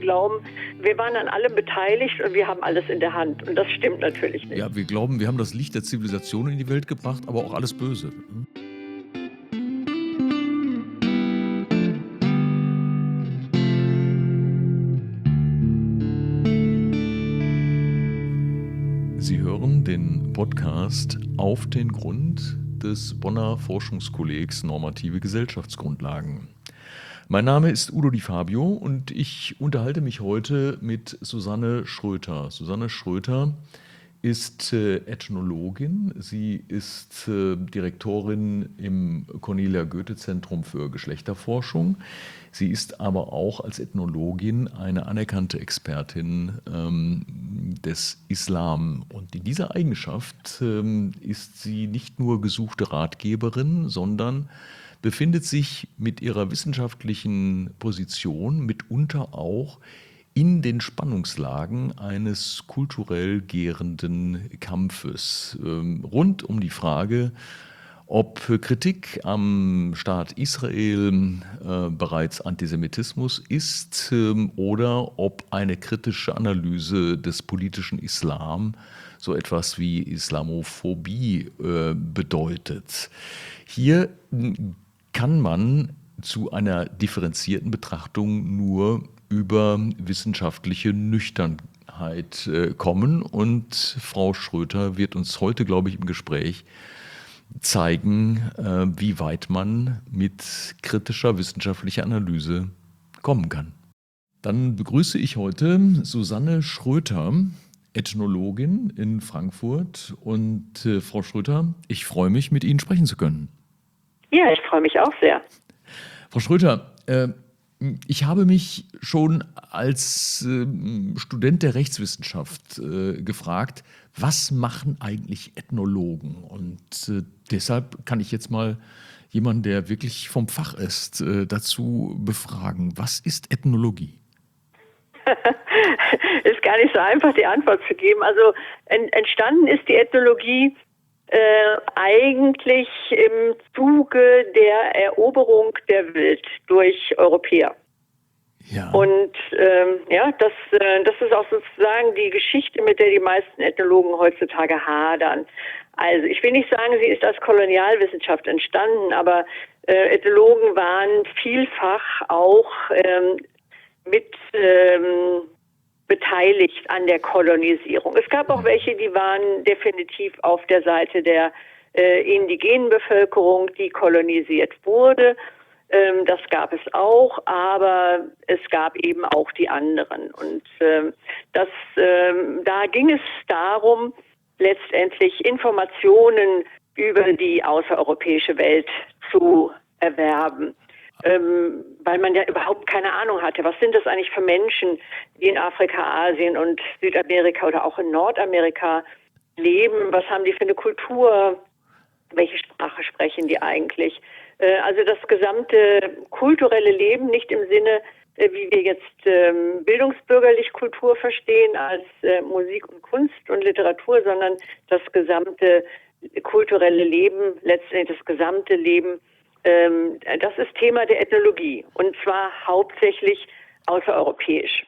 glauben, wir waren an allem beteiligt und wir haben alles in der Hand. Und das stimmt natürlich nicht. Ja, wir glauben, wir haben das Licht der Zivilisation in die Welt gebracht, aber auch alles Böse. Sie hören den Podcast Auf den Grund des Bonner Forschungskollegs Normative Gesellschaftsgrundlagen. Mein Name ist Udo Di Fabio und ich unterhalte mich heute mit Susanne Schröter. Susanne Schröter ist Ethnologin. Sie ist Direktorin im Cornelia-Goethe-Zentrum für Geschlechterforschung. Sie ist aber auch als Ethnologin eine anerkannte Expertin des Islam. Und in dieser Eigenschaft ist sie nicht nur gesuchte Ratgeberin, sondern befindet sich mit ihrer wissenschaftlichen Position mitunter auch in den Spannungslagen eines kulturell gärenden Kampfes rund um die Frage, ob Kritik am Staat Israel bereits Antisemitismus ist oder ob eine kritische Analyse des politischen Islam so etwas wie Islamophobie bedeutet. Hier kann man zu einer differenzierten Betrachtung nur über wissenschaftliche Nüchternheit kommen. Und Frau Schröter wird uns heute, glaube ich, im Gespräch zeigen, wie weit man mit kritischer wissenschaftlicher Analyse kommen kann. Dann begrüße ich heute Susanne Schröter, Ethnologin in Frankfurt. Und Frau Schröter, ich freue mich, mit Ihnen sprechen zu können. Ja, ich freue mich auch sehr. Frau Schröter, ich habe mich schon als Student der Rechtswissenschaft gefragt, was machen eigentlich Ethnologen? Und deshalb kann ich jetzt mal jemanden, der wirklich vom Fach ist, dazu befragen. Was ist Ethnologie? Ist gar nicht so einfach, die Antwort zu geben. Also entstanden ist die Ethnologie eigentlich im Zuge der Eroberung der Welt durch Europäer. Ja. Und das ist auch sozusagen die Geschichte, mit der die meisten Ethnologen heutzutage hadern. Also ich will nicht sagen, sie ist als Kolonialwissenschaft entstanden, aber Ethnologen waren vielfach auch mit beteiligt an der Kolonisierung. Es gab auch welche, die waren definitiv auf der Seite der indigenen Bevölkerung, die kolonisiert wurde. Das gab es auch, aber es gab eben auch die anderen. Und da ging es darum, letztendlich Informationen über die außereuropäische Welt zu erwerben. Weil man ja überhaupt keine Ahnung hatte, was sind das eigentlich für Menschen, die in Afrika, Asien und Südamerika oder auch in Nordamerika leben, was haben die für eine Kultur, welche Sprache sprechen die eigentlich. Also das gesamte kulturelle Leben, nicht im Sinne, wie wir jetzt bildungsbürgerlich Kultur verstehen, als Musik und Kunst und Literatur, sondern das gesamte kulturelle Leben, letztendlich das gesamte Leben. Das ist Thema der Ethnologie und zwar hauptsächlich außereuropäisch.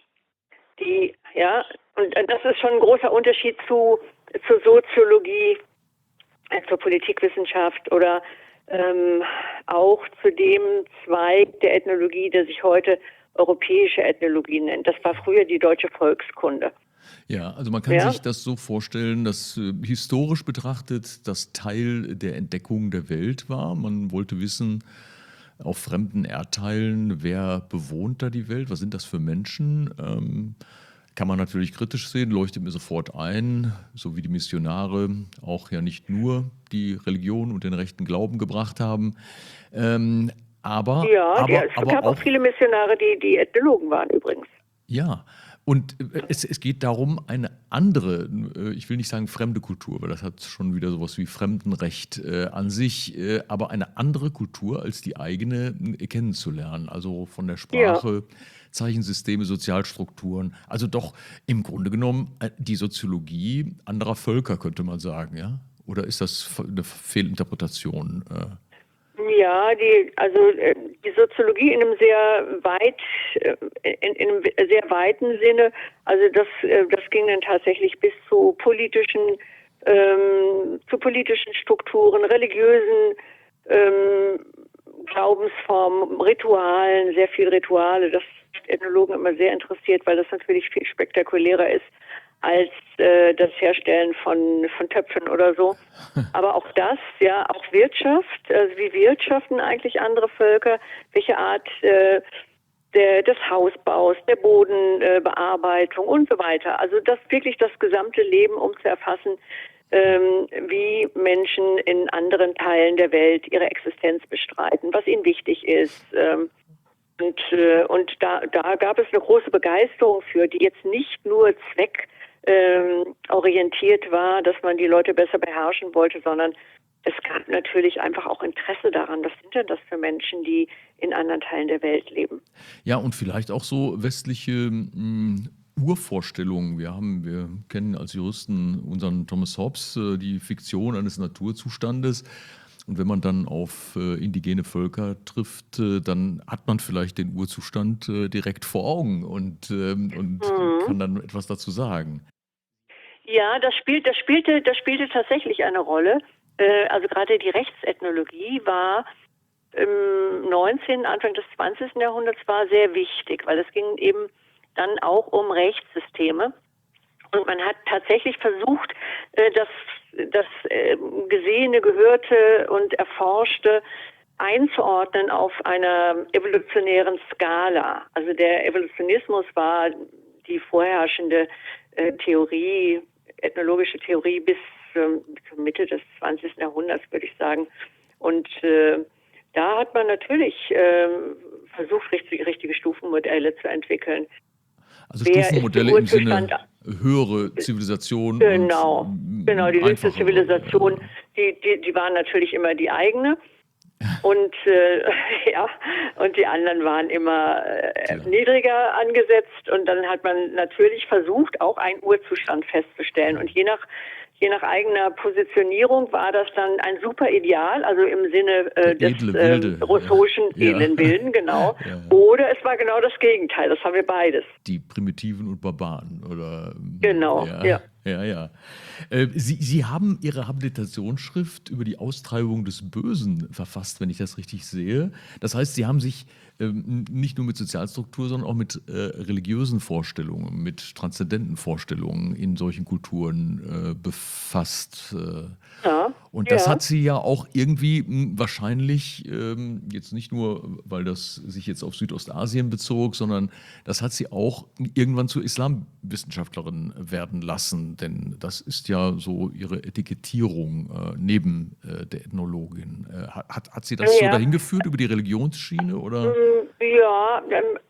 Und das ist schon ein großer Unterschied zur Soziologie, zur Politikwissenschaft oder auch zu dem Zweig der Ethnologie, der sich heute europäische Ethnologie nennt. Das war früher die deutsche Volkskunde. Ja, also man kann sich das so vorstellen, dass historisch betrachtet das Teil der Entdeckung der Welt war. Man wollte wissen, auf fremden Erdteilen, wer bewohnt da die Welt, was sind das für Menschen? Kann man natürlich kritisch sehen, leuchtet mir sofort ein, so wie die Missionare auch ja nicht nur die Religion und den rechten Glauben gebracht haben. Es gab auch viele Missionare, die Ethnologen waren übrigens. Ja, und es geht darum, eine andere, ich will nicht sagen fremde Kultur, weil das hat schon wieder sowas wie Fremdenrecht an sich, aber eine andere Kultur als die eigene kennenzulernen. Also von der Sprache, Zeichensysteme, Sozialstrukturen, also doch im Grunde genommen die Soziologie anderer Völker, könnte man sagen, ja? Oder ist das eine Fehlinterpretation? Ja, die Soziologie in einem in einem sehr weiten Sinne. Also das ging dann tatsächlich bis zu politischen Strukturen, religiösen Glaubensformen, Ritualen, sehr viel Rituale. Das hat Ethnologen immer sehr interessiert, weil das natürlich viel spektakulärer ist als das Herstellen von Töpfen oder so. Aber auch das, ja, auch Wirtschaft, also wie wirtschaften eigentlich andere Völker, welche Art des Hausbaus, der Bodenbearbeitung und so weiter. Also das wirklich das gesamte Leben, um zu erfassen, wie Menschen in anderen Teilen der Welt ihre Existenz bestreiten, was ihnen wichtig ist. Und da gab es eine große Begeisterung für, die jetzt nicht nur zweckorientiert war, dass man die Leute besser beherrschen wollte, sondern es gab natürlich einfach auch Interesse daran. Was sind denn das für Menschen, die in anderen Teilen der Welt leben? Ja, und vielleicht auch so westliche Urvorstellungen. Wir kennen als Juristen unseren Thomas Hobbes, die Fiktion eines Naturzustandes. Und wenn man dann auf indigene Völker trifft, dann hat man vielleicht den Urzustand direkt vor Augen und kann dann etwas dazu sagen. Ja, das spielte tatsächlich eine Rolle. Also gerade die Rechtsethnologie war im 19., Anfang des 20. Jahrhunderts war sehr wichtig, weil es ging eben dann auch um Rechtssysteme. Und man hat tatsächlich versucht, das Gesehene, Gehörte und Erforschte einzuordnen auf einer evolutionären Skala. Also der Evolutionismus war die vorherrschende Theorie, ethnologische Theorie bis zur Mitte des 20. Jahrhunderts, würde ich sagen. Und da hat man natürlich versucht, richtige Stufenmodelle zu entwickeln. Also Wer ist im Stufenmodelle im Urzustand? Sinne höhere Zivilisation Genau, und genau. Die höchste einfachere. Zivilisation, die war natürlich immer die eigene. Und ja, und die anderen waren immer Klar. niedriger angesetzt. Und dann hat man natürlich versucht, auch einen Urzustand festzustellen. Und je nach eigener Positionierung war das dann ein super Ideal, also im Sinne Der des edle Wilde. russischen Ja. edlen Wilden, genau. Ja. Oder es war genau das Gegenteil, das haben wir beides. Die Primitiven und Barbaren, oder? Genau, Ja, ja. ja, ja. Sie haben Ihre Habilitationsschrift über die Austreibung des Bösen verfasst, wenn ich das richtig sehe. Das heißt, Sie haben sich nicht nur mit Sozialstruktur, sondern auch mit religiösen Vorstellungen, mit transzendenten Vorstellungen in solchen Kulturen befasst. Ja, Und das ja. hat Sie ja auch irgendwie wahrscheinlich, jetzt nicht nur, weil das sich jetzt auf Südostasien bezog, sondern das hat Sie auch irgendwann zur Islamwissenschaftlerin werden lassen. Denn das ist ja so Ihre Etikettierung neben der Ethnologin. Hat Sie das so Ja. dahin geführt über die Religionsschiene, oder? Ja,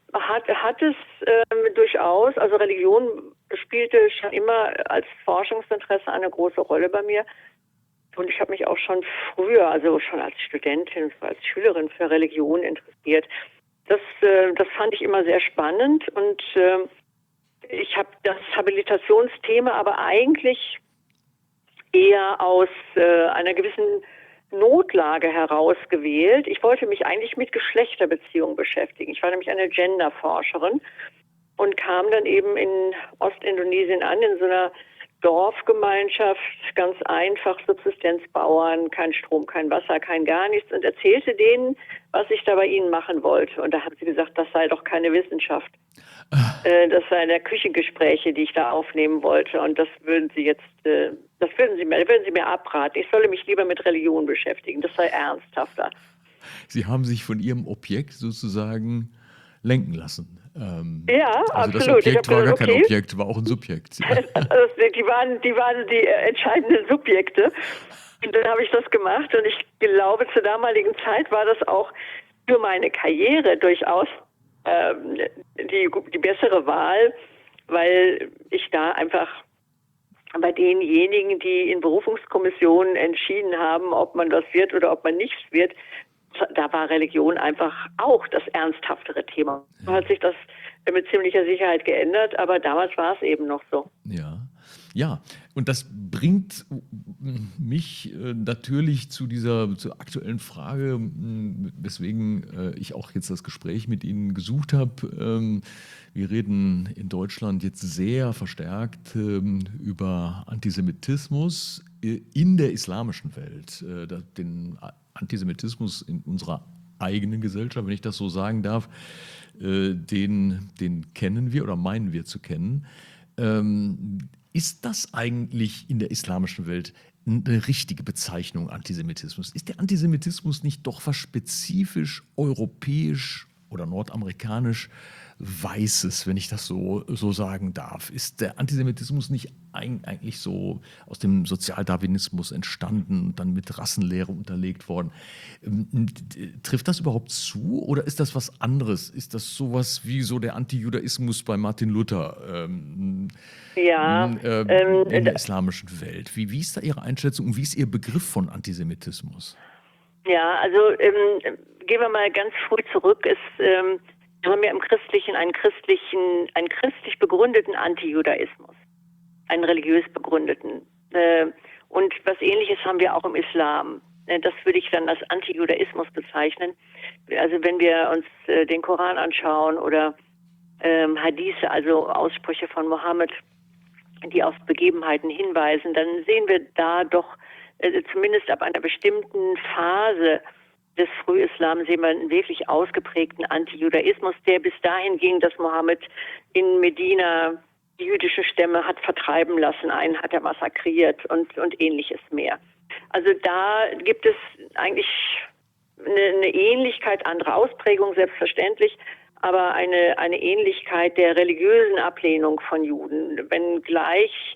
hat es durchaus. Also Religion spielte schon immer als Forschungsinteresse eine große Rolle bei mir. Und ich habe mich auch schon früher, also schon als Studentin, als Schülerin für Religion interessiert. Das fand ich immer sehr spannend. Und ich habe das Habilitationsthema aber eigentlich eher aus einer gewissen Notlage herausgewählt. Ich wollte mich eigentlich mit Geschlechterbeziehungen beschäftigen. Ich war nämlich eine Genderforscherin und kam dann eben in Ostindonesien an, in so einer Dorfgemeinschaft, ganz einfach, Subsistenzbauern, kein Strom, kein Wasser, kein gar nichts, und erzählte denen, was ich da bei ihnen machen wollte. Und da haben sie gesagt, das sei doch keine Wissenschaft. Das seien ja Küchengespräche, die ich da aufnehmen wollte. Und das würden sie jetzt, würden sie mir abraten. Ich solle mich lieber mit Religion beschäftigen. Das sei ernsthafter. Sie haben sich von Ihrem Objekt sozusagen lenken lassen. Ja, Also das absolut. Ich Objekt habe war gar gesagt, kein okay. Objekt, war auch ein Subjekt. Die waren die entscheidenden Subjekte. Und dann habe ich das gemacht. Und ich glaube, zur damaligen Zeit war das auch für meine Karriere durchaus die bessere Wahl, weil ich da einfach bei denjenigen, die in Berufungskommissionen entschieden haben, ob man das wird oder ob man nichts wird, da war Religion einfach auch das ernsthaftere Thema. So hat sich das mit ziemlicher Sicherheit geändert, aber damals war es eben noch so. Ja, ja. Und das bringt mich natürlich zur aktuellen Frage, weswegen ich auch jetzt das Gespräch mit Ihnen gesucht habe. Wir reden in Deutschland jetzt sehr verstärkt über Antisemitismus in der islamischen Welt. Den Antisemitismus in unserer eigenen Gesellschaft, wenn ich das so sagen darf, den kennen wir oder meinen wir zu kennen. Ist das eigentlich in der islamischen Welt eine richtige Bezeichnung Antisemitismus? Ist der Antisemitismus nicht doch was spezifisch europäisch oder nordamerikanisch Weißes, wenn ich das so sagen darf? Ist der Antisemitismus nicht eigentlich so aus dem Sozialdarwinismus entstanden und dann mit Rassenlehre unterlegt worden? Trifft das überhaupt zu oder ist das was anderes? Ist das sowas wie so der Antijudaismus bei Martin Luther Ja, in der islamischen Welt? Wie ist da Ihre Einschätzung und wie ist Ihr Begriff von Antisemitismus? ja, also gehen wir mal ganz früh zurück. Wir haben ja im Christlichen einen christlich begründeten Antijudaismus, einen religiös begründeten. Und was Ähnliches haben wir auch im Islam. Das würde ich dann als Antijudaismus bezeichnen. Also wenn wir uns den Koran anschauen oder Hadithe, also Aussprüche von Mohammed, die auf Begebenheiten hinweisen, dann sehen wir da doch zumindest ab einer bestimmten Phase des Frühislams sehen wir einen wirklich ausgeprägten Antijudaismus, der bis dahin ging, dass Mohammed in Medina die jüdischen Stämme hat vertreiben lassen, einen hat er massakriert und Ähnliches mehr. Also da gibt es eigentlich eine Ähnlichkeit, andere Ausprägung selbstverständlich, aber eine Ähnlichkeit der religiösen Ablehnung von Juden, wenngleich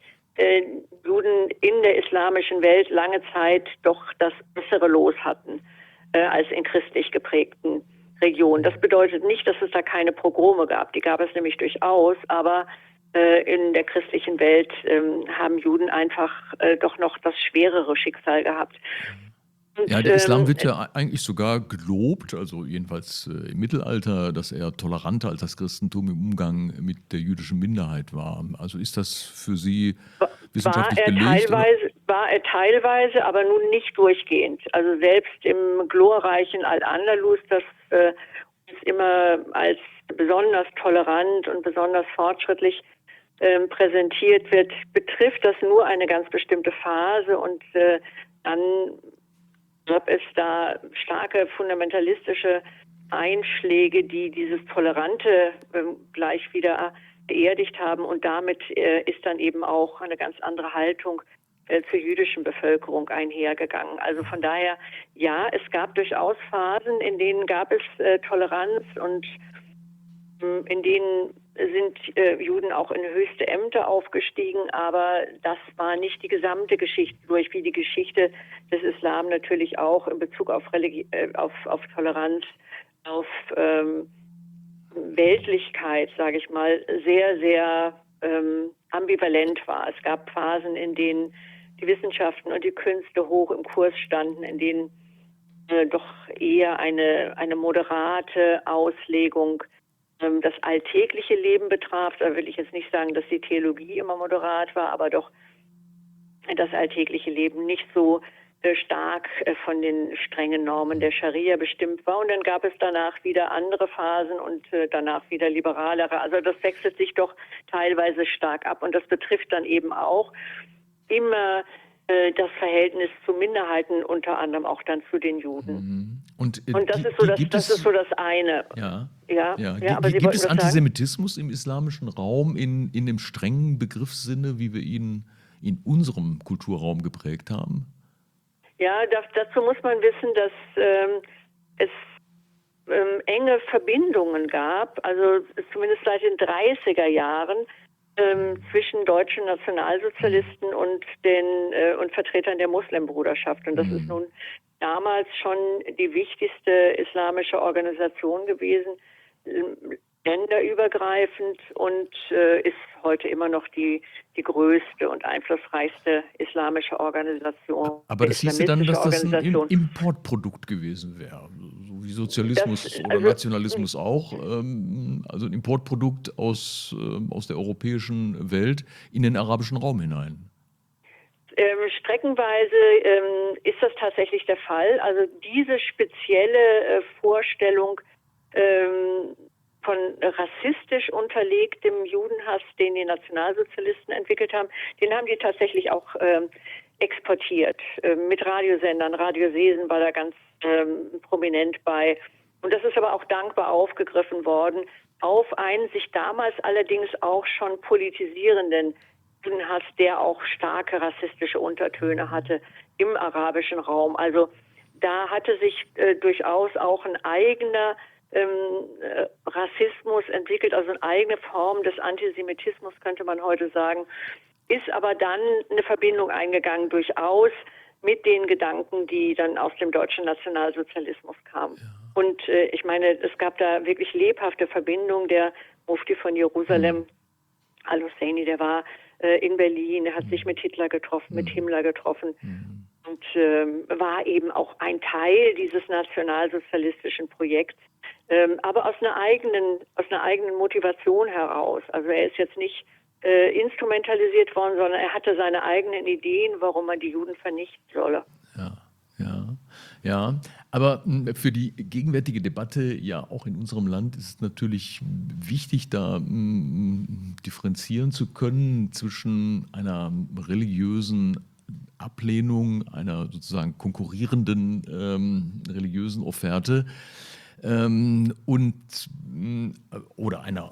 Juden in der islamischen Welt lange Zeit doch das bessere Los hatten als in christlich geprägten Regionen. Das bedeutet nicht, dass es da keine Pogrome gab. Die gab es nämlich durchaus, aber in der christlichen Welt haben Juden einfach doch noch das schwerere Schicksal gehabt. Und, Ja, der Islam wird ja eigentlich sogar gelobt, also jedenfalls im Mittelalter, dass er toleranter als das Christentum im Umgang mit der jüdischen Minderheit war. Also ist das für Sie wissenschaftlich belegt? War er teilweise, aber nun nicht durchgehend. Also selbst im glorreichen Al-Andalus, das uns immer als besonders tolerant und besonders fortschrittlich präsentiert wird, betrifft das nur eine ganz bestimmte Phase und dann gab es da starke fundamentalistische Einschläge, die dieses Tolerante gleich wieder beerdigt haben und damit ist dann eben auch eine ganz andere Haltung zur jüdischen Bevölkerung einhergegangen. Also von daher, ja, es gab durchaus Phasen, in denen gab es Toleranz und in denen sind Juden auch in höchste Ämter aufgestiegen, aber das war nicht die gesamte Geschichte durch, wie die Geschichte des Islam natürlich auch in Bezug auf Toleranz, auf Weltlichkeit, sage ich mal, sehr, sehr ambivalent war. Es gab Phasen, in denen die Wissenschaften und die Künste hoch im Kurs standen, in denen doch eher eine moderate Auslegung das alltägliche Leben betraf. Da will ich jetzt nicht sagen, dass die Theologie immer moderat war, aber doch das alltägliche Leben nicht so stark von den strengen Normen der Scharia bestimmt war. Und dann gab es danach wieder andere Phasen und danach wieder liberalere. Also das wechselt sich doch teilweise stark ab. Und das betrifft dann eben auch immer das Verhältnis zu Minderheiten, unter anderem auch dann zu den Juden. Und das ist so das eine. Ja. Aber Sie gibt es wollten was Antisemitismus im islamischen Raum in dem strengen Begriffssinne, wie wir ihn in unserem Kulturraum geprägt haben? Ja, dazu muss man wissen, dass es enge Verbindungen gab, also zumindest seit den 30er Jahren, zwischen deutschen Nationalsozialisten und Vertretern der Muslimbruderschaft. Und das ist nun damals schon die wichtigste islamische Organisation gewesen, länderübergreifend und ist heute immer noch die größte und einflussreichste islamische Organisation. Aber das hieße dann, dass das ein Importprodukt gewesen wäre, so wie Sozialismus oder Nationalismus auch, also ein Importprodukt aus der europäischen Welt in den arabischen Raum hinein. Streckenweise ist das tatsächlich der Fall. Also diese spezielle Vorstellung von rassistisch unterlegtem Judenhass, den die Nationalsozialisten entwickelt haben, den haben die tatsächlich auch exportiert. Mit Radiosendern. Radio Sesen war da ganz prominent bei. Und das ist aber auch dankbar aufgegriffen worden auf einen sich damals allerdings auch schon politisierenden Judenhass, der auch starke rassistische Untertöne hatte im arabischen Raum. Also da hatte sich durchaus auch ein eigener Rassismus entwickelt, also eine eigene Form des Antisemitismus, könnte man heute sagen, ist aber dann eine Verbindung eingegangen durchaus mit den Gedanken, die dann aus dem deutschen Nationalsozialismus kamen. Ja. Und ich meine, es gab da wirklich lebhafte Verbindungen. Der Mufti von Jerusalem, Al-Husseini, der war in Berlin, der hat sich mit Hitler getroffen, mit Himmler getroffen und war eben auch ein Teil dieses nationalsozialistischen Projekts, aber aus einer eigenen Motivation heraus. Also er ist jetzt nicht instrumentalisiert worden, sondern er hatte seine eigenen Ideen, warum man die Juden vernichten solle. Ja. Aber für die gegenwärtige Debatte, ja auch in unserem Land, ist es natürlich wichtig, da differenzieren zu können zwischen einer religiösen Ablehnung, einer sozusagen konkurrierenden religiösen Offerte oder einem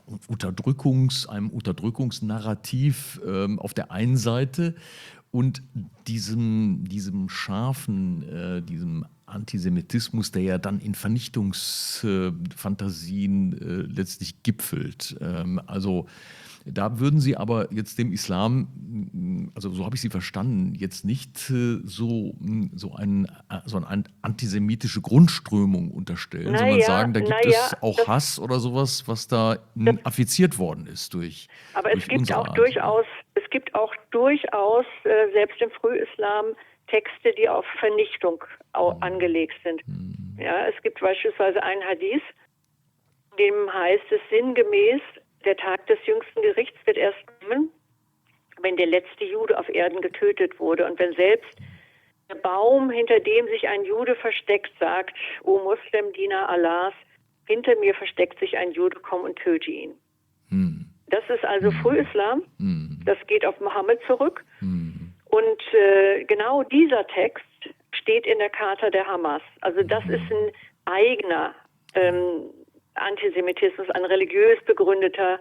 Unterdrückungsnarrativ auf der einen Seite und diesem scharfen, diesem Antisemitismus, der ja dann in Vernichtungsfantasien letztlich gipfelt. Also da würden Sie aber jetzt dem Islam, also so habe ich Sie verstanden, jetzt nicht so eine antisemitische Grundströmung unterstellen, sondern sagen, da gibt es auch Hass oder sowas, was da affiziert worden ist durch unsere Art. Es gibt auch durchaus, selbst im Frühislam, Texte, die auf Vernichtung angelegt sind. Ja, es gibt beispielsweise einen Hadith, dem heißt es sinngemäß, der Tag des jüngsten Gerichts wird erst kommen, wenn der letzte Jude auf Erden getötet wurde und wenn selbst der Baum, hinter dem sich ein Jude versteckt, sagt, O Muslim, Diener Allahs, hinter mir versteckt sich ein Jude, komm und töte ihn. Das ist also Frühislam, das geht auf Mohammed zurück. Und genau dieser Text steht in der Charta der Hamas. Also das ist ein eigener Antisemitismus, eine religiös begründete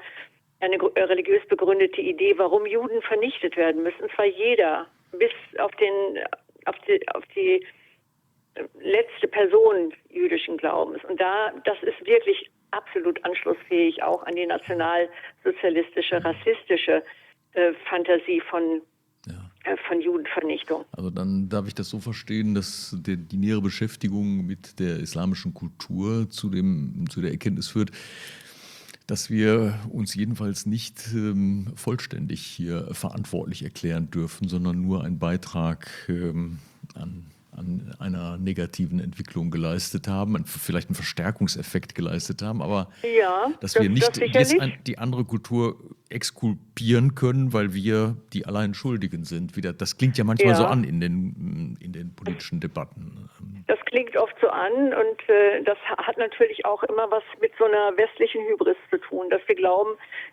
Idee, warum Juden vernichtet werden müssen. Und zwar jeder, bis auf die letzte Person jüdischen Glaubens. Und das ist wirklich absolut anschlussfähig auch an die nationalsozialistische, rassistische Fantasie von Judenvernichtung. Also dann darf ich das so verstehen, dass die nähere Beschäftigung mit der islamischen Kultur zu der Erkenntnis führt, dass wir uns jedenfalls nicht vollständig hier verantwortlich erklären dürfen, sondern nur einen Beitrag an einer negativen Entwicklung geleistet haben, vielleicht einen Verstärkungseffekt geleistet haben, aber dass wir nicht jetzt die andere Kultur exkulpieren können, weil wir die allein Schuldigen sind. Das klingt ja manchmal so an in den politischen Debatten. Das klingt oft so an und das hat natürlich auch immer was mit so einer westlichen Hybris zu tun, dass wir glauben,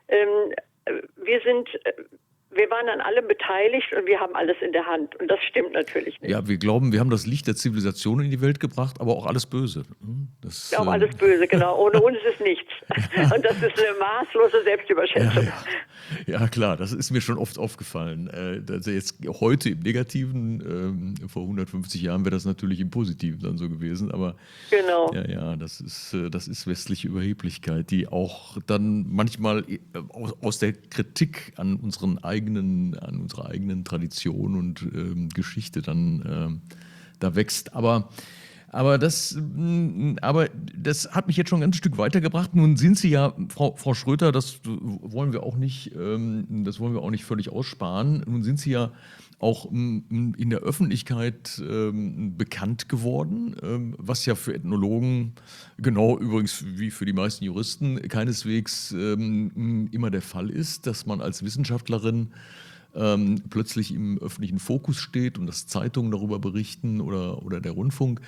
wir waren an allem beteiligt und wir haben alles in der Hand. Und das stimmt natürlich nicht. Ja, wir glauben, wir haben das Licht der Zivilisation in die Welt gebracht, aber auch alles Böse. Auch alles Böse, genau. Ohne uns ist nichts. Und das ist eine maßlose Selbstüberschätzung. Ja, klar, das ist mir schon oft aufgefallen. Also jetzt heute im Negativen, vor 150 Jahren wäre das natürlich im Positiven dann so gewesen. Aber genau. Das ist westliche Überheblichkeit, die auch dann manchmal aus der Kritik an unserer eigenen Tradition und Geschichte dann da wächst. Aber das hat mich jetzt schon ein ganzes Stück weitergebracht. Nun sind Sie ja, Frau Schröter, das wollen wir auch nicht völlig aussparen. Nun sind Sie ja auch in der Öffentlichkeit bekannt geworden, was ja für Ethnologen, genau übrigens wie für die meisten Juristen, keineswegs immer der Fall ist, dass man als Wissenschaftlerin plötzlich im öffentlichen Fokus steht und dass Zeitungen darüber berichten oder der Rundfunk.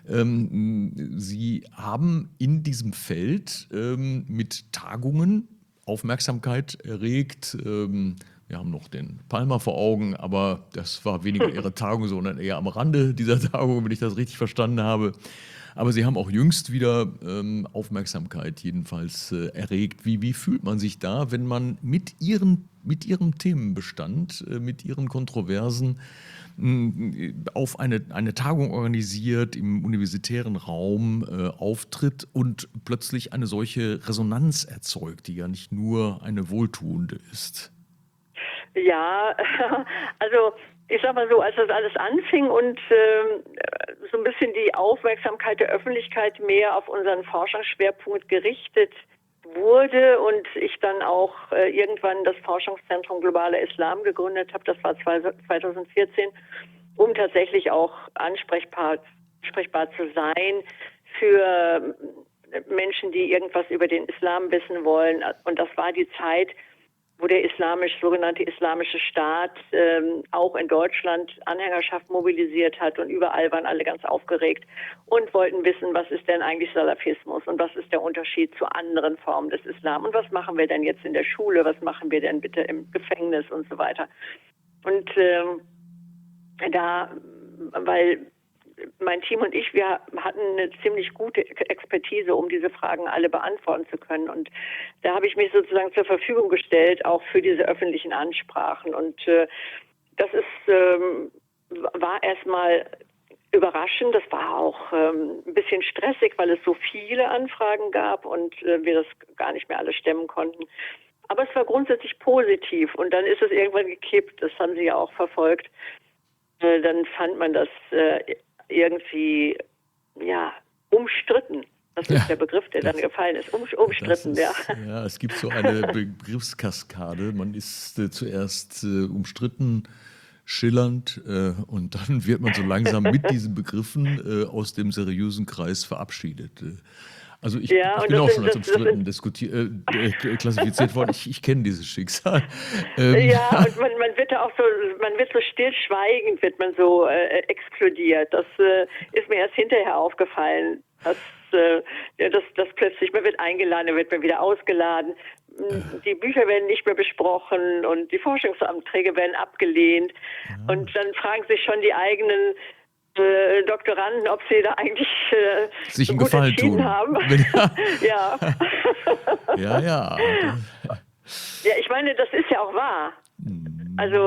Sie haben in diesem Feld mit Tagungen Aufmerksamkeit erregt. Wir haben noch den Palmer vor Augen, aber das war weniger Ihre Tagung, sondern eher am Rande dieser Tagung, wenn ich das richtig verstanden habe. Aber Sie haben auch jüngst wieder Aufmerksamkeit jedenfalls erregt. Wie fühlt man sich da, wenn man mit Ihrem Themenbestand, mit Ihren Kontroversen auf eine Tagung organisiert, im universitären Raum auftritt und plötzlich eine solche Resonanz erzeugt, die ja nicht nur eine wohltuende ist? Ja, also ich sag mal so, als das alles anfing und so ein bisschen die Aufmerksamkeit der Öffentlichkeit mehr auf unseren Forschungsschwerpunkt gerichtet wurde und ich dann auch irgendwann das Forschungszentrum Globaler Islam gegründet habe, das war 2014, um tatsächlich auch ansprechbar zu sein für Menschen, die irgendwas über den Islam wissen wollen. Und das war die Zeit, wo der sogenannte Islamische Staat auch in Deutschland Anhängerschaft mobilisiert hat und überall waren alle ganz aufgeregt und wollten wissen, was ist denn eigentlich Salafismus und was ist der Unterschied zu anderen Formen des Islam und was machen wir denn jetzt in der Schule, was machen wir denn bitte im Gefängnis und so weiter. Und weil mein Team und ich, wir hatten eine ziemlich gute Expertise, um diese Fragen alle beantworten zu können. Und da habe ich mich sozusagen zur Verfügung gestellt, auch für diese öffentlichen Ansprachen. Und das war erstmal überraschend. Das war auch ein bisschen stressig, weil es so viele Anfragen gab und wir das gar nicht mehr alles stemmen konnten. Aber es war grundsätzlich positiv. Und dann ist es irgendwann gekippt. Das haben Sie ja auch verfolgt. Dann fand man das irgendwie, umstritten. Das ist der Begriff, der dann gefallen ist. Umstritten, ja. Ja, es gibt so eine Begriffskaskade. Man ist zuerst umstritten, schillernd und dann wird man so langsam mit diesen Begriffen aus dem seriösen Kreis verabschiedet. Also ich bin auch schon als umstritten klassifiziert worden. Ich kenne dieses Schicksal. Ja, und man wird da auch so stillschweigend wird man so exkludiert. Das ist mir erst hinterher aufgefallen, dass plötzlich, man wird eingeladen, dann wird man wieder ausgeladen. Die Bücher werden nicht mehr besprochen und die Forschungsanträge werden abgelehnt. Und dann fragen sich schon die eigenen Doktoranden, ob sie da eigentlich sich einen gut Gefallen entschieden tun haben. Ja. Ja. Ja, ich meine, das ist ja auch wahr. Also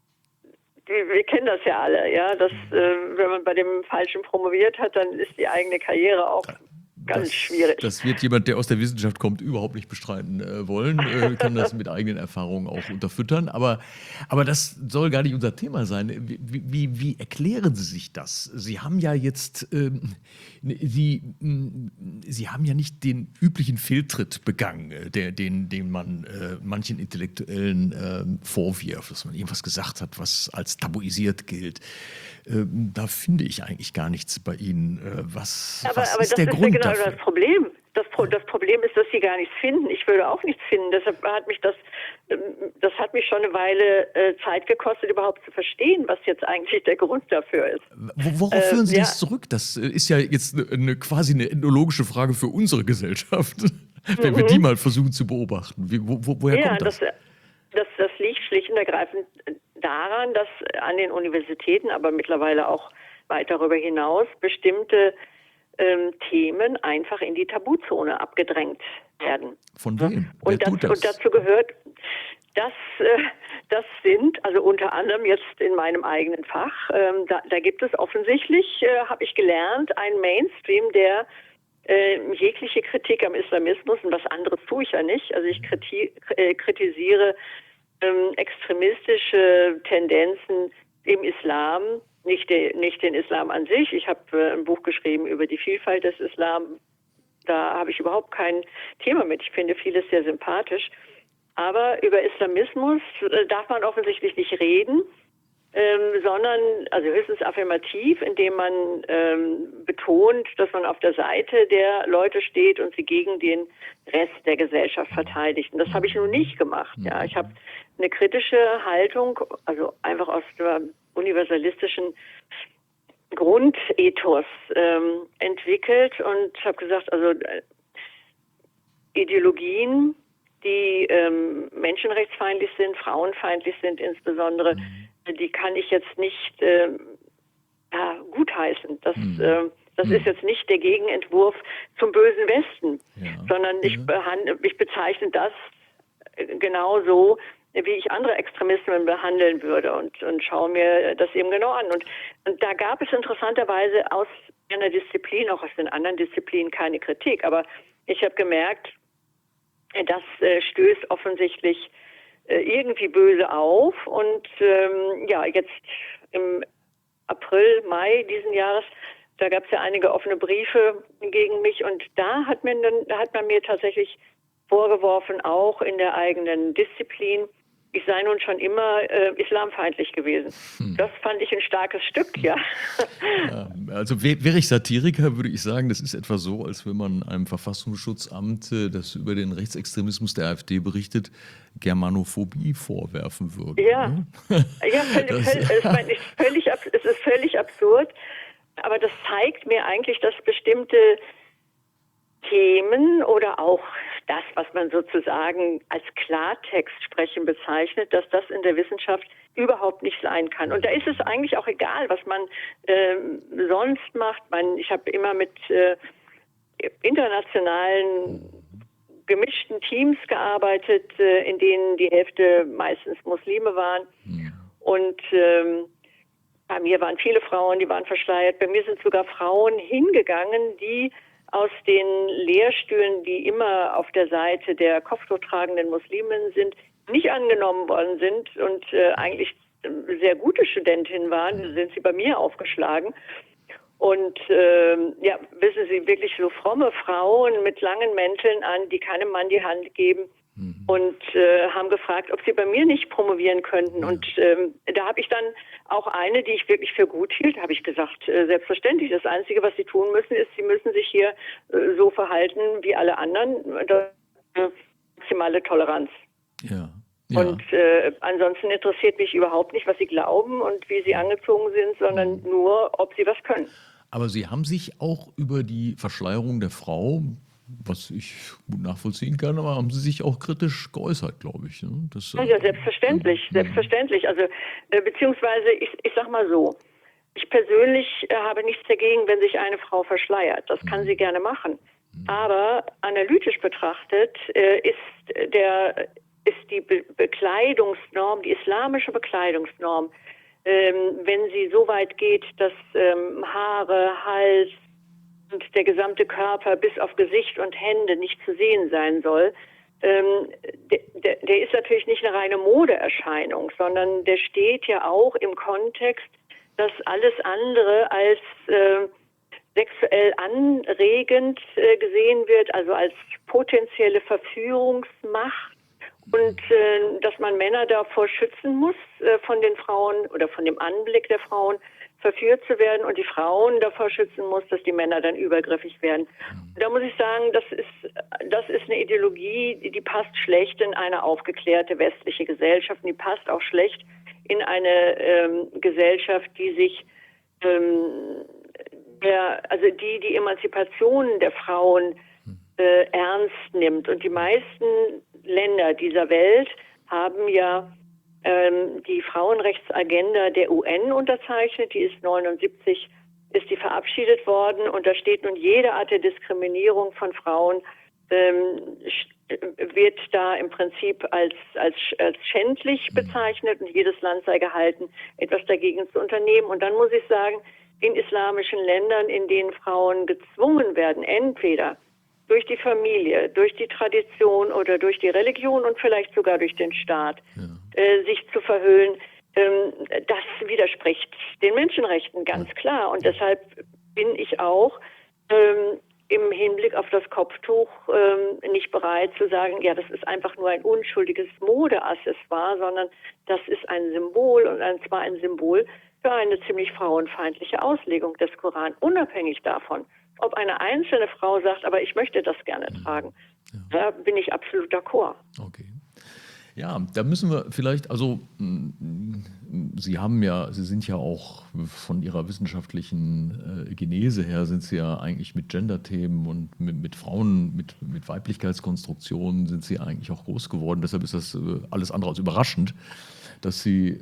wir kennen das ja alle, ja, dass wenn man bei dem Falschen promoviert hat, dann ist die eigene Karriere auch ganz schwierig. Das wird jemand, der aus der Wissenschaft kommt, überhaupt nicht bestreiten wollen, kann das mit eigenen Erfahrungen auch unterfüttern. Aber das soll gar nicht unser Thema sein. Wie erklären Sie sich das? Sie haben ja jetzt, Sie haben ja nicht den üblichen Fehltritt begangen, den man manchen Intellektuellen vorwirft, dass man irgendwas gesagt hat, was als tabuisiert gilt. Da finde ich eigentlich gar nichts bei Ihnen. Was ist der Grund dafür? Das Problem. Das Problem ist, dass Sie gar nichts finden. Ich würde auch nichts finden. Deshalb hat mich das hat mich schon eine Weile Zeit gekostet, überhaupt zu verstehen, was jetzt eigentlich der Grund dafür ist. Worauf führen Sie das zurück? Das ist ja jetzt quasi eine ethnologische Frage für unsere Gesellschaft, wenn wir die mal versuchen zu beobachten. Woher kommt das? Das liegt schlicht und ergreifend daran, dass an den Universitäten, aber mittlerweile auch weit darüber hinaus, bestimmte Themen einfach in die Tabuzone abgedrängt werden. Von wem? Und dazu gehört, das sind, also unter anderem jetzt in meinem eigenen Fach, da gibt es offensichtlich, habe ich gelernt, einen Mainstream, der jegliche Kritik am Islamismus, und was anderes tue ich ja nicht, also ich kritisiere extremistische Tendenzen im Islam, nicht den Islam an sich. Ich habe ein Buch geschrieben über die Vielfalt des Islam. Da habe ich überhaupt kein Thema mit. Ich finde vieles sehr sympathisch. Aber über Islamismus darf man offensichtlich nicht reden. sondern also höchstens affirmativ, indem man betont, dass man auf der Seite der Leute steht und sie gegen den Rest der Gesellschaft verteidigt. Und das habe ich nun nicht gemacht. Ja, ich habe eine kritische Haltung, also einfach aus der universalistischen Grundethos entwickelt und habe gesagt, also Ideologien, die menschenrechtsfeindlich sind, frauenfeindlich sind insbesondere, die kann ich jetzt nicht gutheißen. Das ist jetzt nicht der Gegenentwurf zum bösen Westen, sondern ich bezeichne das genauso, wie ich andere Extremismen behandeln würde und schaue mir das eben genau an. Und da gab es interessanterweise aus einer Disziplin, auch aus den anderen Disziplinen, keine Kritik. Aber ich habe gemerkt, das stößt offensichtlich irgendwie böse auf. Und jetzt im April, Mai diesen Jahres, da gab es ja einige offene Briefe gegen mich. Und da hat man mir tatsächlich vorgeworfen, auch in der eigenen Disziplin, ich sei nun schon immer islamfeindlich gewesen. Das fand ich ein starkes Stück, ja. Also wäre ich Satiriker, würde ich sagen, das ist etwa so, als wenn man einem Verfassungsschutzamt, das über den Rechtsextremismus der AfD berichtet, Germanophobie vorwerfen würde. Ja, Ne? Es ist völlig absurd, aber das zeigt mir eigentlich, dass bestimmte Themen oder auch das, was man sozusagen als Klartext sprechen bezeichnet, dass das in der Wissenschaft überhaupt nicht sein kann. Und da ist es eigentlich auch egal, was man sonst macht. Ich habe immer mit internationalen gemischten Teams gearbeitet, in denen die Hälfte meistens Muslime waren. Und bei mir waren viele Frauen, die waren verschleiert. Bei mir sind sogar Frauen hingegangen, die aus den Lehrstühlen, die immer auf der Seite der kopftuchtragenden Muslimen sind, nicht angenommen worden sind und eigentlich sehr gute Studentinnen waren, sind sie bei mir aufgeschlagen. Und wissen Sie, wirklich so fromme Frauen mit langen Mänteln an, die keinem Mann die Hand geben und haben gefragt, ob sie bei mir nicht promovieren könnten. Und da habe ich dann auch eine, die ich wirklich für gut hielt, habe ich gesagt, selbstverständlich. Das Einzige, was sie tun müssen, ist, sie müssen sich hier so verhalten wie alle anderen. Das ist maximale Toleranz. Ja. Und ansonsten interessiert mich überhaupt nicht, was sie glauben und wie sie angezogen sind, sondern nur, ob sie was können. Aber Sie haben sich auch über die Verschleierung der Frau, was ich gut nachvollziehen kann, aber haben Sie sich auch kritisch geäußert, glaube ich. Ne? Ja, selbstverständlich, selbstverständlich. Also beziehungsweise, ich sag mal so, ich persönlich habe nichts dagegen, wenn sich eine Frau verschleiert. Das kann sie gerne machen. Aber analytisch betrachtet ist die Bekleidungsnorm, die islamische Bekleidungsnorm, wenn sie so weit geht, dass Haare, Hals und der gesamte Körper bis auf Gesicht und Hände nicht zu sehen sein soll, der ist natürlich nicht eine reine Modeerscheinung, sondern der steht ja auch im Kontext, dass alles andere als sexuell anregend gesehen wird, also als potenzielle Verführungsmacht. Und dass man Männer davor schützen muss, von den Frauen oder von dem Anblick der Frauen verführt zu werden und die Frauen davor schützen muss, dass die Männer dann übergriffig werden. Da muss ich sagen, das ist eine Ideologie, die passt schlecht in eine aufgeklärte westliche Gesellschaft. Und die passt auch schlecht in eine Gesellschaft, die sich die Emanzipation der Frauen ernst nimmt. Und die meisten Länder dieser Welt haben ja die Frauenrechtsagenda der UN unterzeichnet. Die ist 79, ist die verabschiedet worden. Und da steht nun, jede Art der Diskriminierung von Frauen wird da im Prinzip als schändlich bezeichnet und jedes Land sei gehalten, etwas dagegen zu unternehmen. Und dann muss ich sagen, in islamischen Ländern, in denen Frauen gezwungen werden, entweder durch die Familie, durch die Tradition oder durch die Religion und vielleicht sogar durch den Staat, sich zu verhüllen, das widerspricht den Menschenrechten ganz klar. Und deshalb bin ich auch im Hinblick auf das Kopftuch nicht bereit zu sagen, ja, das ist einfach nur ein unschuldiges Modeaccessoire, sondern das ist ein Symbol und zwar ein Symbol für eine ziemlich frauenfeindliche Auslegung des Koran, unabhängig davon, ob eine einzelne Frau sagt, aber ich möchte das gerne tragen. Da bin ich absolut d'accord. Okay. Ja, da müssen wir vielleicht, also Sie sind ja auch von Ihrer wissenschaftlichen Genese her, sind Sie ja eigentlich mit Gender-Themen und mit Frauen, mit Weiblichkeitskonstruktionen sind Sie eigentlich auch groß geworden. Deshalb ist das alles andere als überraschend, dass Sie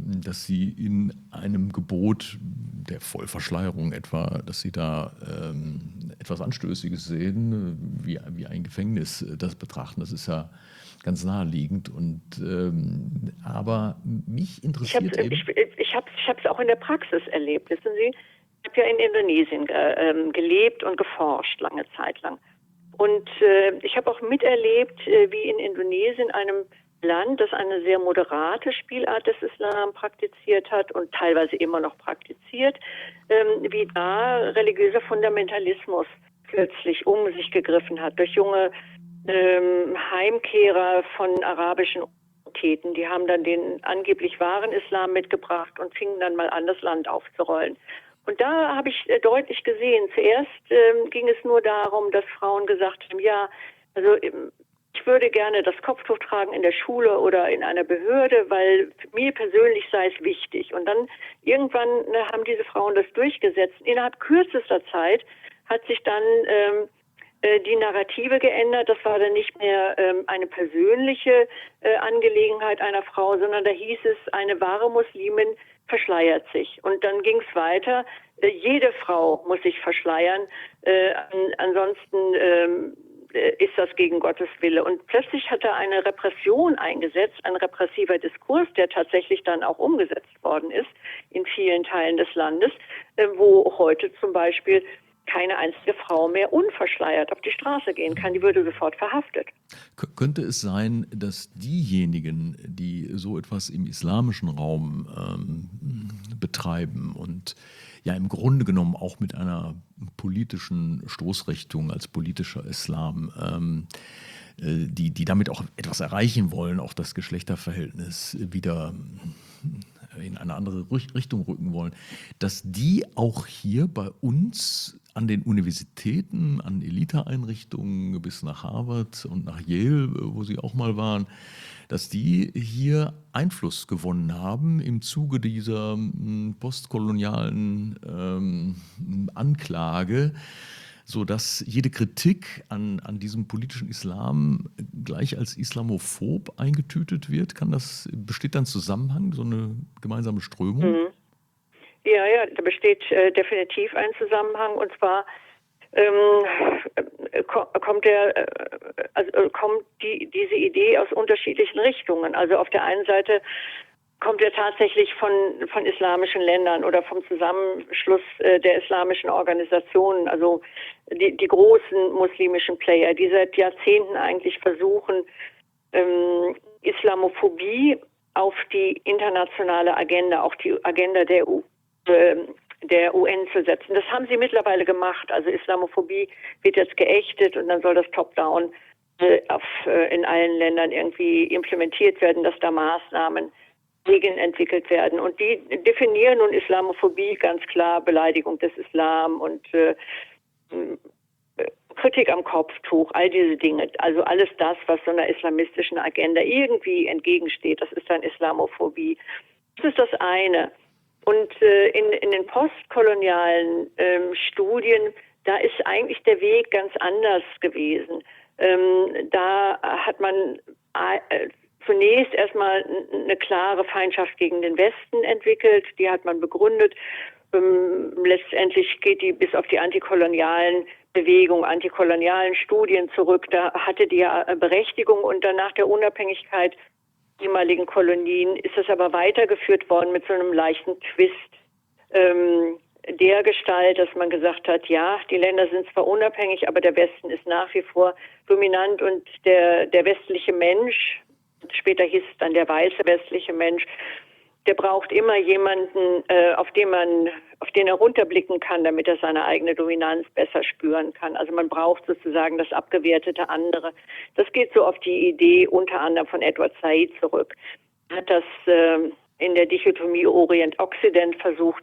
in einem Gebot der Vollverschleierung etwa, dass Sie da etwas Anstößiges sehen, wie ein Gefängnis das betrachten. Das ist ja ganz naheliegend. Und aber mich interessiert Ich habe es auch in der Praxis erlebt, wissen Sie. Ich habe ja in Indonesien gelebt und geforscht lange Zeit lang. Und ich habe auch miterlebt, wie in Indonesien, einem Land, das eine sehr moderate Spielart des Islam praktiziert hat und teilweise immer noch praktiziert, wie da religiöser Fundamentalismus plötzlich um sich gegriffen hat durch junge Heimkehrer von arabischen Universitäten. Die haben dann den angeblich wahren Islam mitgebracht und fingen dann mal an, das Land aufzurollen. Und da habe ich deutlich gesehen, zuerst ging es nur darum, dass Frauen gesagt haben, ja, also ich würde gerne das Kopftuch tragen in der Schule oder in einer Behörde, weil mir persönlich sei es wichtig. Und dann irgendwann haben diese Frauen das durchgesetzt. Innerhalb kürzester Zeit hat sich dann die Narrative geändert. Das war dann nicht mehr eine persönliche Angelegenheit einer Frau, sondern da hieß es, eine wahre Muslimin verschleiert sich. Und dann ging es weiter. Jede Frau muss sich verschleiern. Ansonsten ist das gegen Gottes Wille. Und plötzlich hat er eine Repression eingesetzt, ein repressiver Diskurs, der tatsächlich dann auch umgesetzt worden ist in vielen Teilen des Landes, wo heute zum Beispiel keine einzige Frau mehr unverschleiert auf die Straße gehen kann. Die würde sofort verhaftet. Könnte es sein, dass diejenigen, die so etwas im islamischen Raum betreiben und ja im Grunde genommen auch mit einer politischen Stoßrichtung als politischer Islam, die damit auch etwas erreichen wollen, auch das Geschlechterverhältnis wieder in eine andere Richtung rücken wollen, dass die auch hier bei uns an den Universitäten, an Eliteeinrichtungen bis nach Harvard und nach Yale, wo sie auch mal waren, dass die hier Einfluss gewonnen haben im Zuge dieser postkolonialen Anklage, sodass jede Kritik an diesem politischen Islam gleich als islamophob eingetütet wird. Besteht da ein Zusammenhang, so eine gemeinsame Strömung? Mhm. Ja, da besteht definitiv ein Zusammenhang, und zwar kommt diese Idee aus unterschiedlichen Richtungen. Also auf der einen Seite kommt er tatsächlich von islamischen Ländern oder vom Zusammenschluss der islamischen Organisationen, also die großen muslimischen Player, die seit Jahrzehnten eigentlich versuchen, Islamophobie auf die internationale Agenda, auch die Agenda der UN zu setzen. Das haben sie mittlerweile gemacht. Also Islamophobie wird jetzt geächtet und dann soll das Top-Down in allen Ländern irgendwie implementiert werden, dass da Maßnahmen Regeln entwickelt werden. Und die definieren nun Islamophobie ganz klar: Beleidigung des Islam und Kritik am Kopftuch, all diese Dinge. Also alles das, was so einer islamistischen Agenda irgendwie entgegensteht, das ist dann Islamophobie. Das ist das eine. Und in den postkolonialen Studien, da ist eigentlich der Weg ganz anders gewesen. Da hat man zunächst erstmal eine klare Feindschaft gegen den Westen entwickelt. Die hat man begründet. Letztendlich geht die bis auf die antikolonialen Bewegungen, antikolonialen Studien zurück. Da hatte die ja Berechtigung, und dann nach der Unabhängigkeit ehemaligen Kolonien ist es aber weitergeführt worden mit so einem leichten Twist der Gestalt, dass man gesagt hat, ja, die Länder sind zwar unabhängig, aber der Westen ist nach wie vor dominant, und der westliche Mensch, später hieß es dann der weiße westliche Mensch, der braucht immer jemanden, auf den man auf den er runterblicken kann, damit er seine eigene Dominanz besser spüren kann. Also man braucht sozusagen das abgewertete andere. Das geht so auf die Idee unter anderem von Edward Said zurück. Er hat das in der Dichotomie Orient-Occident versucht,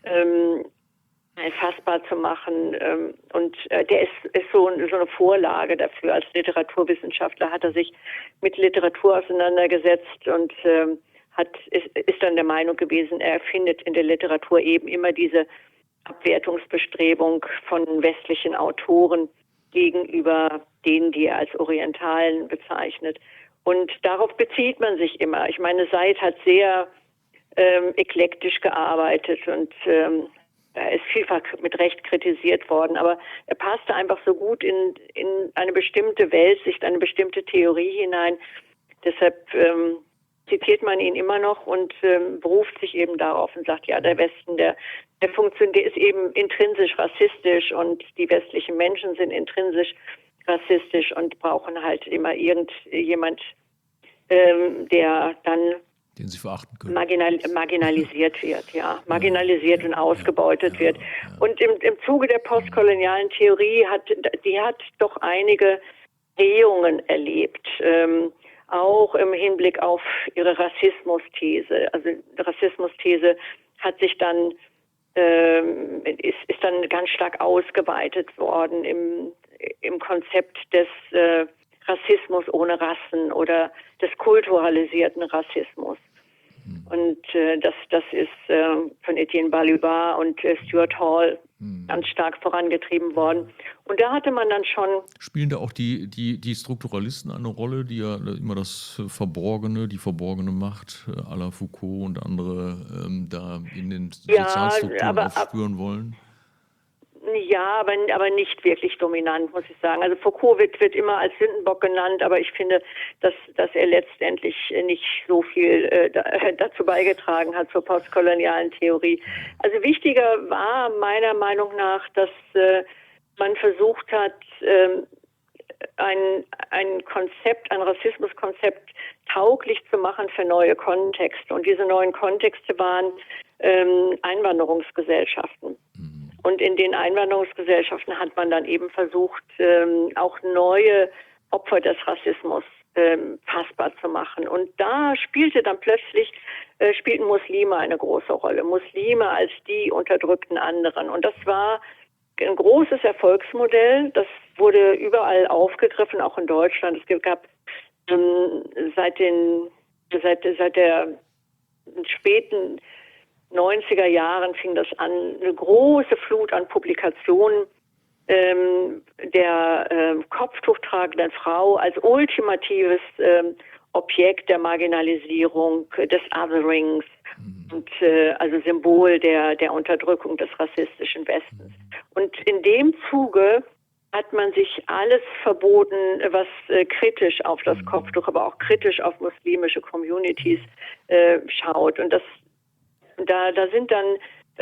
fassbar zu machen. Und der ist so eine Vorlage dafür. Als Literaturwissenschaftler hat er sich mit Literatur auseinandergesetzt und ist dann der Meinung gewesen, er findet in der Literatur eben immer diese Abwertungsbestrebung von westlichen Autoren gegenüber denen, die er als Orientalen bezeichnet. Und darauf bezieht man sich immer. Ich meine, Said hat sehr eklektisch gearbeitet und er ist vielfach mit Recht kritisiert worden, aber er passte einfach so gut in eine bestimmte Weltsicht, eine bestimmte Theorie hinein. Deshalb zitiert man ihn immer noch und beruft sich eben darauf und sagt, ja, der Westen, der ist eben intrinsisch rassistisch und die westlichen Menschen sind intrinsisch rassistisch und brauchen halt immer irgendjemand, der dann den sie verachten können. Marginalisiert wird, marginalisiert und ausgebeutet wird. Und im Zuge der postkolonialen Theorie hat doch einige Drehungen erlebt, auch im Hinblick auf ihre Rassismusthese. Also die Rassismusthese hat sich dann ist dann ganz stark ausgeweitet worden im Konzept des Rassismus ohne Rassen oder des kulturalisierten Rassismus. Und das ist von Etienne Balibar und Stuart Hall ganz stark vorangetrieben worden. Und da hatte man dann schon... Spielen da auch die Strukturalisten eine Rolle, die ja immer die verborgene Macht à la Foucault und andere da in den Sozialstrukturen aufspüren wollen? Ja, aber nicht wirklich dominant, muss ich sagen. Also Foucault wird immer als Sündenbock genannt, aber ich finde, dass er letztendlich nicht so viel dazu beigetragen hat zur postkolonialen Theorie. Also wichtiger war meiner Meinung nach, dass man versucht hat, ein Rassismuskonzept tauglich zu machen für neue Kontexte. Und diese neuen Kontexte waren Einwanderungsgesellschaften. Und in den Einwanderungsgesellschaften hat man dann eben versucht, auch neue Opfer des Rassismus fassbar zu machen. Und da spielten Muslime eine große Rolle. Muslime als die unterdrückten anderen. Und das war ein großes Erfolgsmodell. Das wurde überall aufgegriffen, auch in Deutschland. Es gab seit der späten 90er Jahren fing das an, eine große Flut an Publikationen der kopftuchtragenden Frau als ultimatives Objekt der Marginalisierung, des Otherings und also Symbol der Unterdrückung des rassistischen Westens. Und in dem Zuge hat man sich alles verboten, was kritisch auf das Kopftuch, aber auch kritisch auf muslimische Communities schaut. Und da sind dann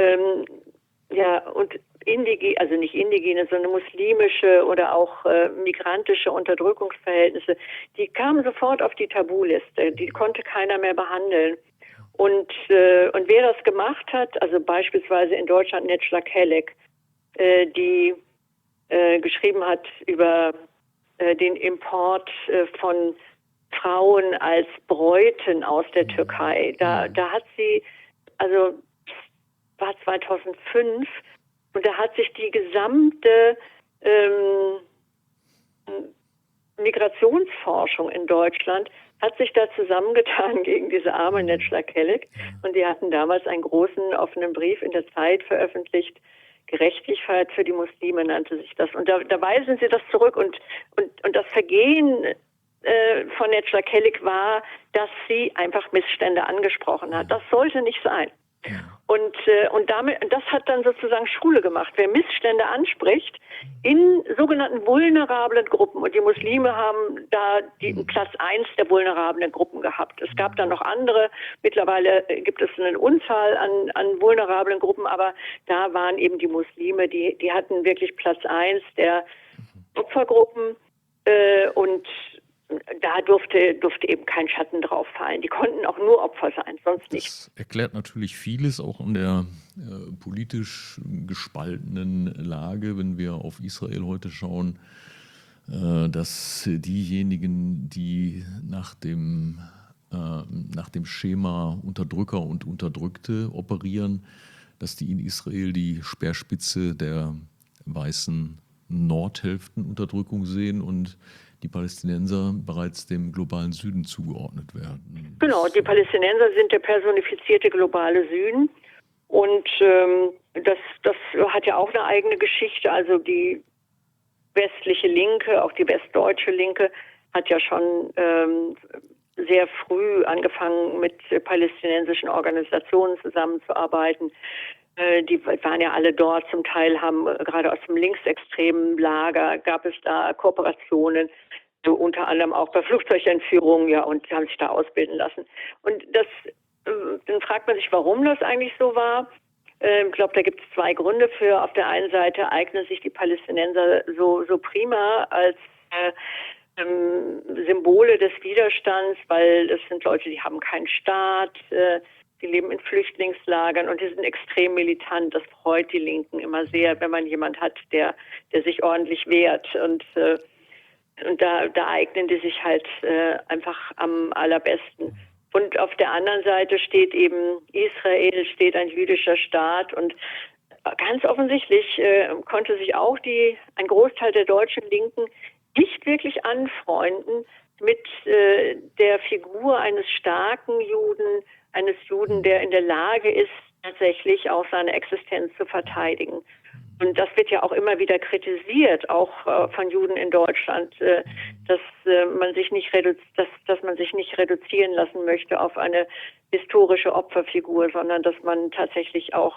und also nicht indigene, sondern muslimische oder auch migrantische Unterdrückungsverhältnisse, die kamen sofort auf die Tabuliste, die konnte keiner mehr behandeln. Und wer das gemacht hat, also beispielsweise in Deutschland Necla Kelek, die geschrieben hat über den Import von Frauen als Bräuten aus der Türkei. Da hat sie, also war 2005, und da hat sich die gesamte Migrationsforschung in Deutschland hat sich da zusammengetan gegen diese arme Necla Kelek. Und die hatten damals einen großen offenen Brief in der Zeit veröffentlicht. Gerechtigkeit für die Muslime nannte sich das. Und da weisen sie das zurück. Und das Vergehen von Necla Kelek war, dass sie einfach Missstände angesprochen hat. Das sollte nicht sein. Und das hat dann sozusagen Schule gemacht. Wer Missstände anspricht in sogenannten vulnerablen Gruppen, und die Muslime haben da den Platz 1 der vulnerablen Gruppen gehabt. Es gab dann noch andere. Mittlerweile gibt es eine Unzahl an vulnerablen Gruppen, aber da waren eben die Muslime, die hatten wirklich Platz 1 der Opfergruppen. Und da da durfte eben kein Schatten drauf fallen. Die konnten auch nur Opfer sein, sonst nicht. Das erklärt natürlich vieles auch in der politisch gespaltenen Lage, wenn wir auf Israel heute schauen, dass diejenigen, die nach dem Schema Unterdrücker und Unterdrückte operieren, dass die in Israel die Speerspitze der weißen Nordhälftenunterdrückung sehen und die Palästinenser bereits dem globalen Süden zugeordnet werden. Genau, die Palästinenser sind der personifizierte globale Süden und das hat ja auch eine eigene Geschichte. Also die westliche Linke, auch die westdeutsche Linke, hat ja schon sehr früh angefangen, mit palästinensischen Organisationen zusammenzuarbeiten. Die waren ja alle dort, zum Teil haben gerade aus dem linksextremen Lager gab es da Kooperationen, so unter anderem auch bei Flugzeugentführungen, ja, und haben sich da ausbilden lassen. Und dann fragt man sich, warum das eigentlich so war. Ich glaube, da gibt es zwei Gründe für. Auf der einen Seite eignen sich die Palästinenser so prima als Symbole des Widerstands, weil das sind Leute, die haben keinen Staat, die leben in Flüchtlingslagern und die sind extrem militant. Das freut die Linken immer sehr, wenn man jemand hat, der sich ordentlich wehrt. Und da eignen die sich halt einfach am allerbesten. Und auf der anderen Seite steht eben Israel, steht ein jüdischer Staat und ganz offensichtlich konnte sich auch ein Großteil der deutschen Linken nicht wirklich anfreunden mit der Figur eines starken Juden, eines Juden, der in der Lage ist, tatsächlich auch seine Existenz zu verteidigen. Und das wird ja auch immer wieder kritisiert, auch von Juden in Deutschland, dass man sich nicht reduzieren lassen möchte auf eine historische Opferfigur, sondern dass man tatsächlich auch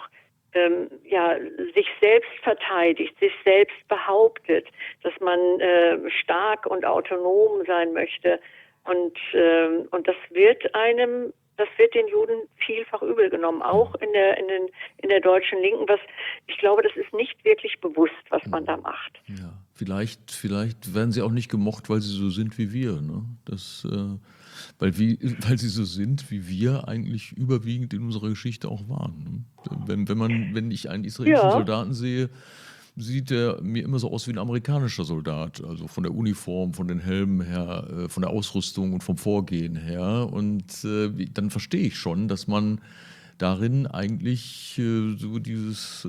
sich selbst verteidigt, sich selbst behauptet, dass man stark und autonom sein möchte. Und das wird den Juden vielfach übel genommen, auch in der deutschen Linken. Ich glaube, das ist nicht wirklich bewusst, was man da macht. Ja, vielleicht werden sie auch nicht gemocht, weil sie so sind wie wir. Ne? Weil sie so sind, wie wir eigentlich überwiegend in unserer Geschichte auch waren. Ne? Wenn ich einen israelischen Soldaten sehe, sieht er mir immer so aus wie ein amerikanischer Soldat. Also von der Uniform, von den Helmen her, von der Ausrüstung und vom Vorgehen her. Und dann verstehe ich schon, dass man darin eigentlich so dieses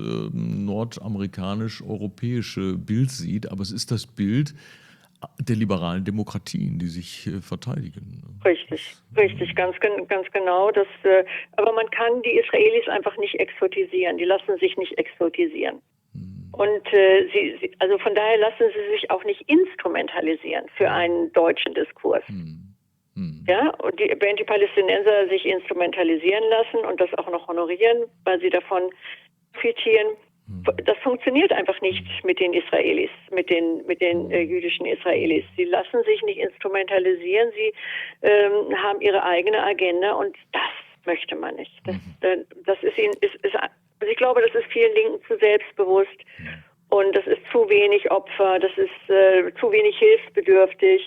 nordamerikanisch-europäische Bild sieht. Aber es ist das Bild der liberalen Demokratien, die sich verteidigen. Richtig, ganz genau. Aber man kann die Israelis einfach nicht exotisieren. Die lassen sich nicht exotisieren. Und also von daher lassen sie sich auch nicht instrumentalisieren für einen deutschen Diskurs. Ja, und während die Palästinenser sich instrumentalisieren lassen und das auch noch honorieren, weil sie davon profitieren, das funktioniert einfach nicht mit den Israelis, mit den jüdischen Israelis. Sie lassen sich nicht instrumentalisieren, sie haben ihre eigene Agenda und das möchte man nicht. Das ist ihnen, also ich glaube, das ist vielen Linken zu selbstbewusst und das ist zu wenig Opfer, das ist zu wenig hilfsbedürftig.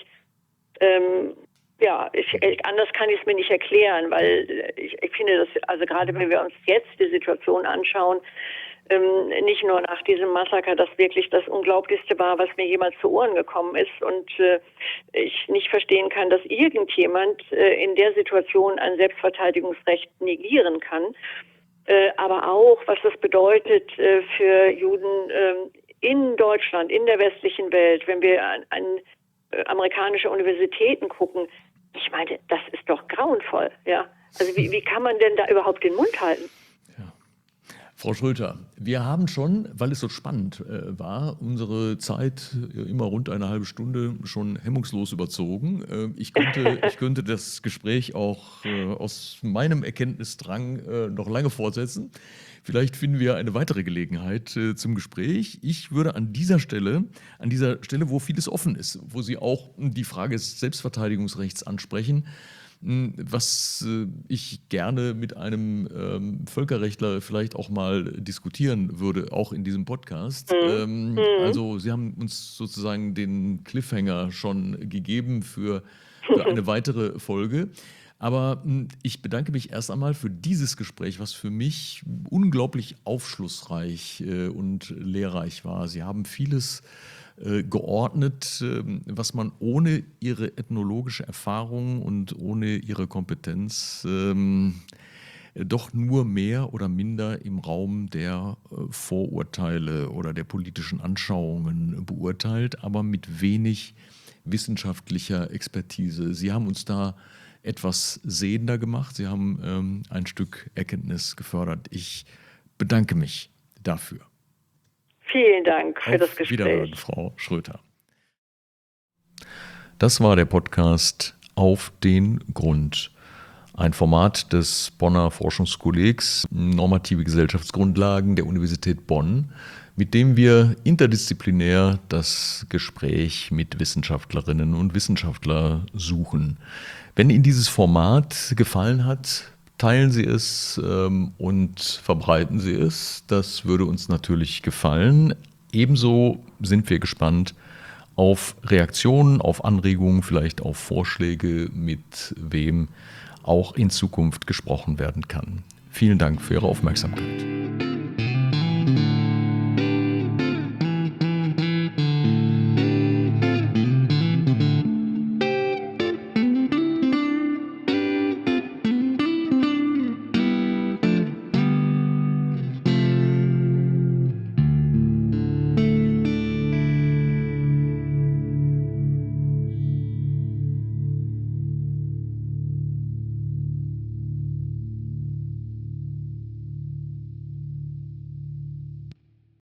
Anders kann ich es mir nicht erklären, weil ich finde, dass, also gerade wenn wir uns jetzt die Situation anschauen, nicht nur nach diesem Massaker, das wirklich das Unglaublichste war, was mir jemals zu Ohren gekommen ist und ich nicht verstehen kann, dass irgendjemand in der Situation ein Selbstverteidigungsrecht negieren kann, aber auch, was das bedeutet für Juden in Deutschland, in der westlichen Welt, wenn wir an amerikanische Universitäten gucken. Ich meine, das ist doch grauenvoll, ja. Also wie kann man denn da überhaupt den Mund halten? Ja. Frau Schröter, wir haben schon, weil es so spannend war, unsere Zeit immer rund eine halbe Stunde schon hemmungslos überzogen. Ich könnte das Gespräch auch aus meinem Erkenntnisdrang noch lange fortsetzen. Vielleicht finden wir eine weitere Gelegenheit zum Gespräch. Ich würde an dieser Stelle, wo vieles offen ist, wo Sie auch die Frage des Selbstverteidigungsrechts ansprechen, was ich gerne mit einem Völkerrechtler vielleicht auch mal diskutieren würde, auch in diesem Podcast. Also Sie haben uns sozusagen den Cliffhanger schon gegeben für eine weitere Folge. Aber ich bedanke mich erst einmal für dieses Gespräch, was für mich unglaublich aufschlussreich und lehrreich war. Sie haben vieles geordnet, was man ohne Ihre ethnologische Erfahrung und ohne Ihre Kompetenz doch nur mehr oder minder im Raum der Vorurteile oder der politischen Anschauungen beurteilt, aber mit wenig wissenschaftlicher Expertise. Sie haben uns da etwas sehender gemacht. Sie haben ein Stück Erkenntnis gefördert. Ich bedanke mich dafür. Vielen Dank für das Auf Gespräch. Wiederhören, Frau Schröter. Das war der Podcast Auf den Grund. Ein Format des Bonner Forschungskollegs Normative Gesellschaftsgrundlagen der Universität Bonn, mit dem wir interdisziplinär das Gespräch mit Wissenschaftlerinnen und Wissenschaftlern suchen. Wenn Ihnen dieses Format gefallen hat, teilen Sie es und verbreiten Sie es. Das würde uns natürlich gefallen. Ebenso sind wir gespannt auf Reaktionen, auf Anregungen, vielleicht auf Vorschläge, mit wem auch in Zukunft gesprochen werden kann. Vielen Dank für Ihre Aufmerksamkeit.